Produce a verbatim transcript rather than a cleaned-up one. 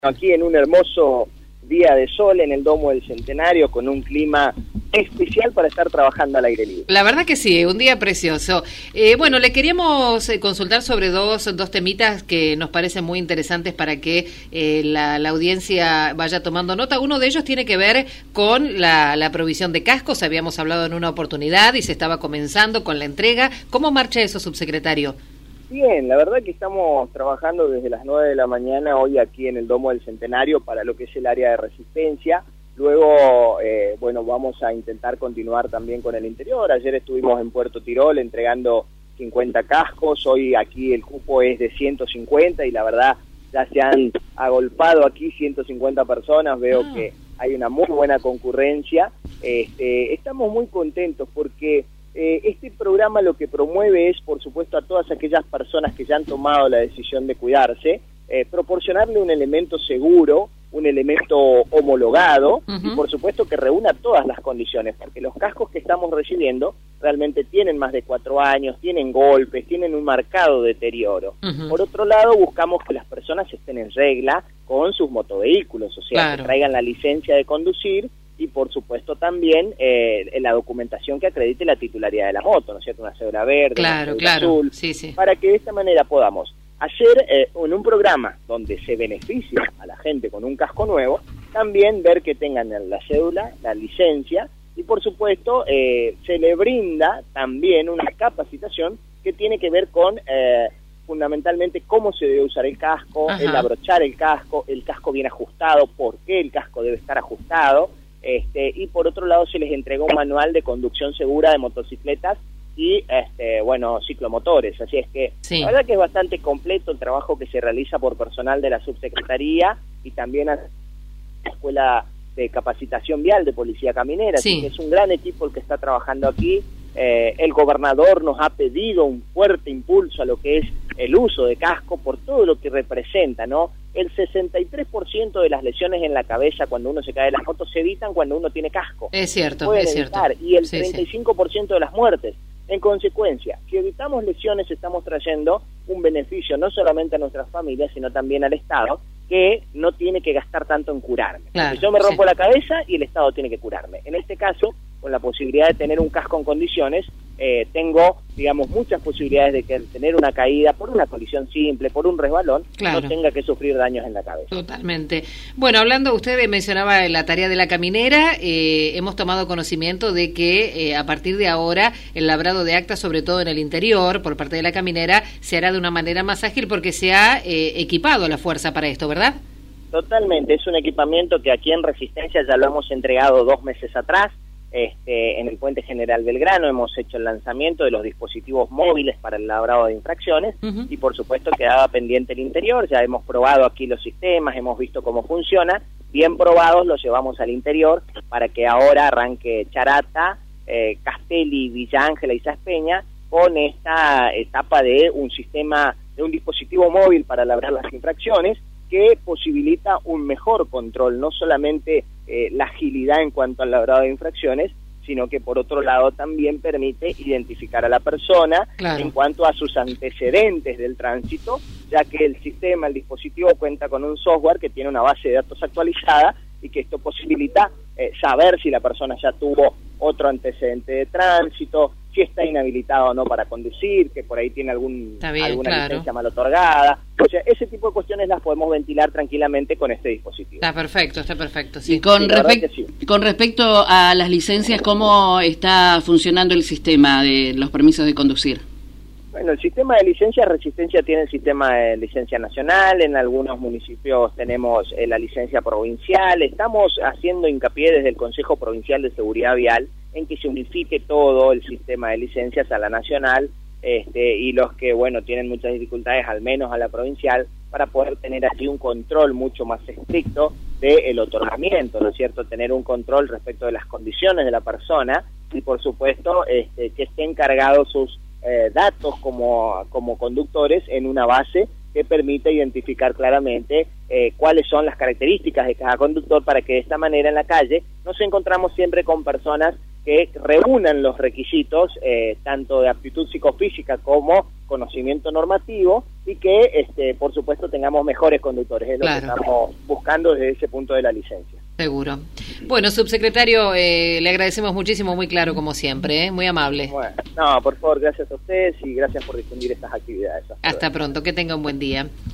Aquí en un hermoso día de sol en el Domo del Centenario, con un clima especial para estar trabajando al aire libre. La verdad que sí, un día precioso. Eh, bueno, le queríamos eh, consultar sobre dos, dos temitas que nos parecen muy interesantes para que eh, la, la audiencia vaya tomando nota. Uno de ellos tiene que ver con la, la provisión de cascos. Habíamos hablado en una oportunidad y se estaba comenzando con la entrega. ¿Cómo marcha eso, subsecretario? Bien, la verdad que estamos trabajando desde las nueve de la mañana hoy aquí en el Domo del Centenario para lo que es el área de resistencia. Luego, eh, bueno, vamos a intentar continuar también con el interior. Ayer estuvimos en Puerto Tirol entregando cincuenta cascos, hoy aquí el cupo es de ciento cincuenta y la verdad ya se han agolpado aquí ciento cincuenta personas, veo ah. que hay una muy buena concurrencia. Este, estamos muy contentos porque Eh, este programa lo que promueve es, por supuesto, a todas aquellas personas que ya han tomado la decisión de cuidarse, eh, proporcionarle un elemento seguro, un elemento homologado, uh-huh. y por supuesto que reúna todas las condiciones, porque los cascos que estamos recibiendo realmente tienen más de cuatro años, tienen golpes, tienen un marcado deterioro. Uh-huh. Por otro lado, buscamos que las personas estén en regla con sus motovehículos, o sea, claro. que traigan la licencia de conducir, y por supuesto también eh, la documentación que acredite la titularidad de la moto, ¿no es cierto? Una cédula verde, claro, una cédula claro. azul, sí, sí. para que de esta manera podamos hacer eh, en un programa donde se beneficia a la gente con un casco nuevo, también ver que tengan la cédula, la licencia, y por supuesto eh, se le brinda también una capacitación que tiene que ver con eh, fundamentalmente cómo se debe usar el casco, Ajá. el abrochar el casco, el casco bien ajustado, por qué el casco debe estar ajustado. Este, y por otro lado se les entregó un manual de conducción segura de motocicletas y este, bueno, ciclomotores, así es que sí. la verdad que es bastante completo el trabajo que se realiza por personal de la subsecretaría y también a la Escuela de Capacitación Vial de Policía Caminera, sí. así que es un gran equipo el que está trabajando aquí. Eh, el gobernador nos ha pedido un fuerte impulso a lo que es el uso de casco por todo lo que representa, ¿no? El sesenta y tres por ciento de las lesiones en la cabeza cuando uno se cae de las motos se evitan cuando uno tiene casco. Es cierto, Pueden es evitar, cierto. Y el sí, treinta y cinco por ciento sí. de las muertes. En consecuencia, si evitamos lesiones estamos trayendo un beneficio no solamente a nuestras familias, sino también al Estado, que no tiene que gastar tanto en curarme. Claro, yo me rompo sí. la cabeza y el Estado tiene que curarme. En este caso, con la posibilidad de tener un casco en condiciones, eh, tengo, digamos, muchas posibilidades de que al tener una caída por una colisión simple, por un resbalón, claro. no tenga que sufrir daños en la cabeza. Totalmente. Bueno, hablando, usted mencionaba la tarea de la caminera, eh, hemos tomado conocimiento de que eh, a partir de ahora el labrado de actas, sobre todo en el interior, por parte de la caminera, se hará de una manera más ágil porque se ha eh, equipado a la fuerza para esto, ¿verdad? Totalmente, es un equipamiento que aquí en Resistencia ya lo hemos entregado dos meses atrás. Este, en el Puente General Belgrano hemos hecho el lanzamiento de los dispositivos móviles para el labrado de infracciones uh-huh. y por supuesto quedaba pendiente el interior, ya hemos probado aquí los sistemas, hemos visto cómo funciona, bien probados los llevamos al interior para que ahora arranque Charata, eh, Castelli, Villa Ángela y Saspeña con esta etapa de un sistema, de un dispositivo móvil para labrar las infracciones que posibilita un mejor control, no solamente eh, la agilidad en cuanto al labrado de infracciones, sino que por otro lado también permite identificar a la persona claro. en cuanto a sus antecedentes del tránsito, ya que el sistema, el dispositivo cuenta con un software que tiene una base de datos actualizada y que esto posibilita eh, saber si la persona ya tuvo otro antecedente de tránsito, si está inhabilitado o no para conducir, que por ahí tiene algún bien, alguna claro. licencia mal otorgada. O sea, ese tipo de cuestiones las podemos ventilar tranquilamente con este dispositivo. Está perfecto, está perfecto, sí. Y con, sí, respect sí. con respecto a las licencias, ¿cómo está funcionando el sistema de los permisos de conducir? Bueno, el sistema de licencias, Resistencia tiene el sistema de licencia nacional, en algunos municipios tenemos eh, la licencia provincial, estamos haciendo hincapié desde el Consejo Provincial de Seguridad Vial en que se unifique todo el sistema de licencias a la nacional este, y los que, bueno, tienen muchas dificultades, al menos a la provincial, para poder tener así un control mucho más estricto del otorgamiento, ¿no es cierto? Tener un control respecto de las condiciones de la persona y, por supuesto, este, que estén cargados sus eh, datos como, como conductores en una base que permite identificar claramente eh, cuáles son las características de cada conductor para que de esta manera en la calle nos encontramos siempre con personas que reúnan los requisitos eh, tanto de aptitud psicofísica como conocimiento normativo y que, este, por supuesto, tengamos mejores conductores. Es claro. lo que estamos buscando desde ese punto de la licencia. Seguro. Bueno, subsecretario, eh, le agradecemos muchísimo, muy claro como siempre, ¿eh? Muy amable. Bueno, no, por favor, gracias a ustedes y gracias por difundir estas actividades. Hasta, Hasta pronto, que tenga un buen día.